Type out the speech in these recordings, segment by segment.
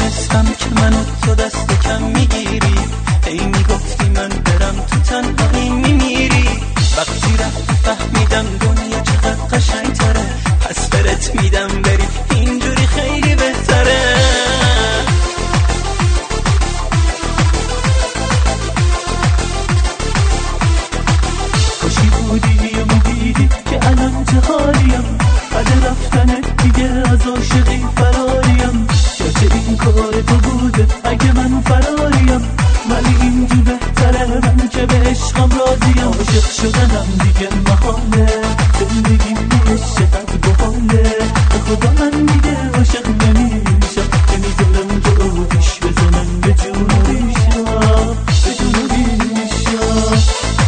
میدونستم که منو تو دست کم میگیری، هی میگفتی من برم تو تنهایی میمیری. وقتی رفت فهمیدم دنیا چقدر قشنگ تره، پس برت میدم بری اینجوری خیلی بهتره. خوشی بودی و میدیدی که الان چه حالیم، بعد رفتنت دیگه از عاشقی فراریم. گرچه این کار تو بوده اگه من فراریم، ولی اینجور بهتره، من که به عشقم راضیم. عاشق شدنم دیگه محاله، زندگی میشه قد بحاله. به خدا من دیگه عاشق نمیشم، نمیذارم که آتیش بزنم به جون و ریشم، به جون و ریشم.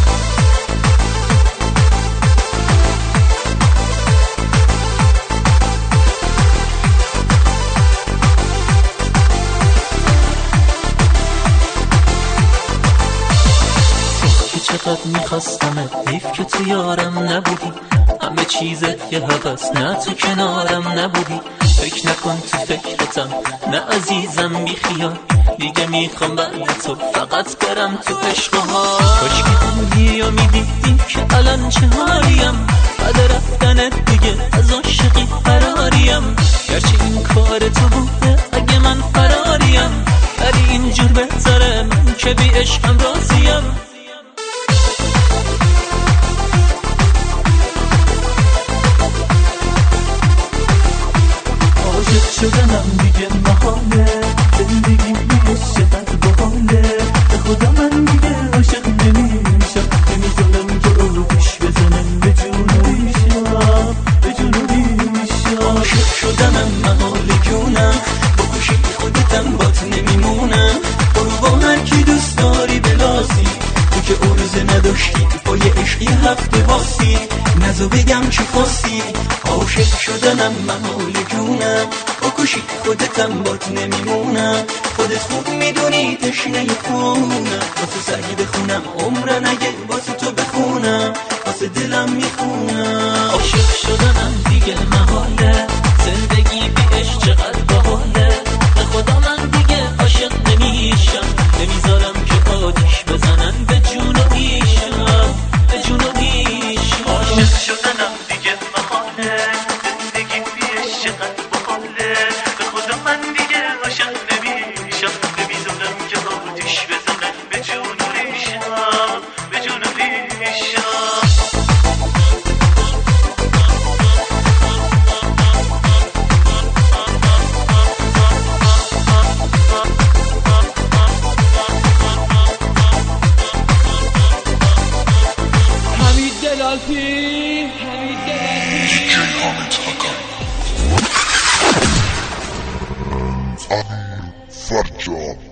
چقدر میخواستمت، حیف که تو یارم نبودی. همه چیزت یه هوس، نه تو کنارم نبودی. فکر نکن تو فکرتم، نه عزیزم بی خیال. دیگه میخوام بعد تو فقط برم تو عشقها. کاش که بودی و میدیدی که الان چه حالیم، بعد رفتنت دیگه از عاشقی فراریم. گرچه این کار تو بوده اگه من فراریم، ولی اینجور بهتره، من که بی عشقم راضیم. عاشق شدنم دیگه محاله، زندگی میشه قد بحاله. به خدا من دیگه عاشق نمیشم، نمیذارم که آتیش بزنم به جون و ریشم، به جون و ریشم. عاشق شدنم محاله جونم، بکشی خودتم بات نمیمونم. برو با هر کی دوست داری بلاسی، تو که عرضه نداشتی با یه عشقی هفته باسی. نزو بگم چی خواستی، عاشق شدنم محاله جونم، بکشی خودتم بات نمیمونم. خودت خوب میدونی تشنه خونم، واسه سعی بخونم عمر نگه واسه تو بخونم، واسه دلم میخونم. عاشق شدنم دیگه محاله، زندگی بی عشق چقدر باحاله. به خدا من دیگه عاشق نمیشم، نمیذارم که آتیش بزنن به جون و ریشم، به جون و ریشم. عاشق شدنم دیگه محاله، زندگی بی عشق چقدر باحاله. به خدا من دیگه عاشق نمیشم، نمیذارم که آتیش بزنن به جون و ریشم، به جون و ریشم. فرجام